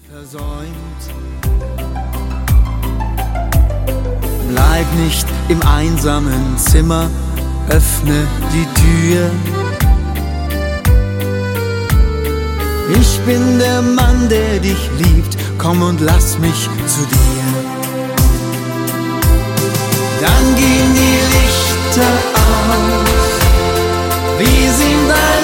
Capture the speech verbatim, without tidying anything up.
versäumt. Bleib nicht im einsamen Zimmer, öffne die Tür. Ich bin der Mann, der dich liebt, komm und lass mich zu dir. Dann gehen die Lichter aus, wie sie in deinem